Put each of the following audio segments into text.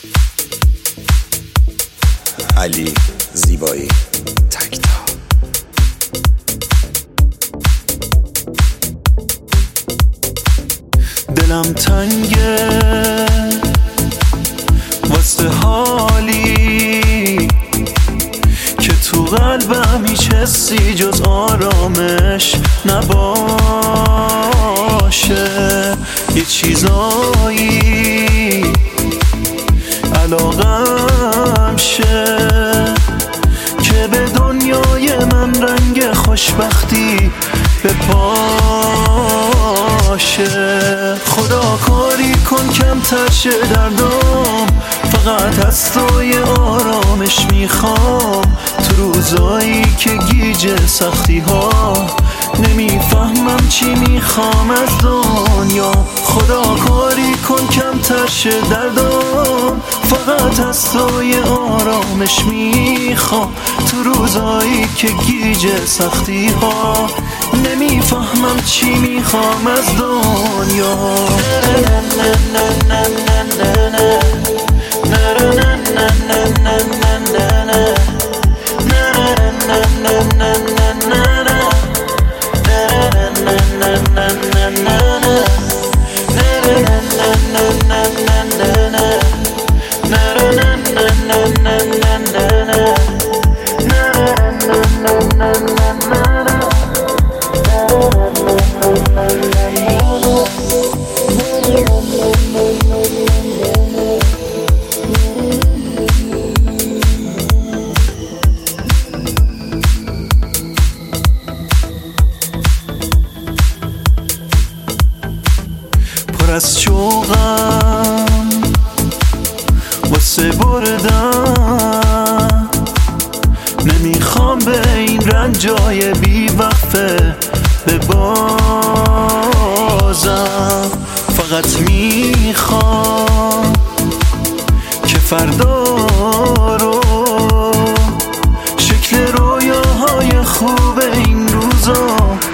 علی زیبایی تکتا. دلم تنگه واسه حالی که تو قلبم هیچ حسی جز آرامش نباشه. یه چیزایی علاقم شه که به دنیای من رنگ خوشبختی بپاشه. خدا کاری کن کمتر شه دردم، فقط از تو یه آرامش میخوام تو روزایی که گیج سختی ها نمیفهمم چی میخوام از دنیا. خدا کاری کن کمتر شه دردم، فقط از تو یه آرامش میخوام تو روزایی که گیج سختی ها نمیفهمم چی میخوام از دنیا. پر از شوقم واسه بردن، نمیخوام به این رنجای بی وقفه ببازم. فقط میخوام که فردا رو شکل رویاهای خوب این روزا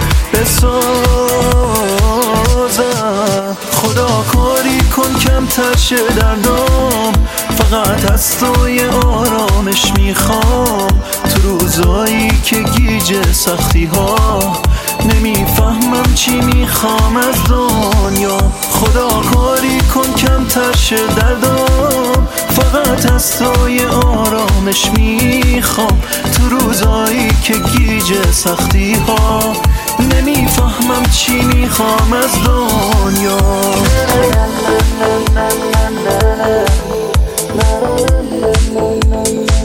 بسازم. خدا کاری کن کمتر شه دردم، فقط از تو یه آرامش میخوام تو روزایی که گیج سختی ها نمیفهمم چی میخوام از دنیا. خدا کاری کن کمتر شه دردم، فقط از تو یه آرامش میخوام تو روزایی که گیج سختی ها نمیفهمم چی میخوام از دنیا.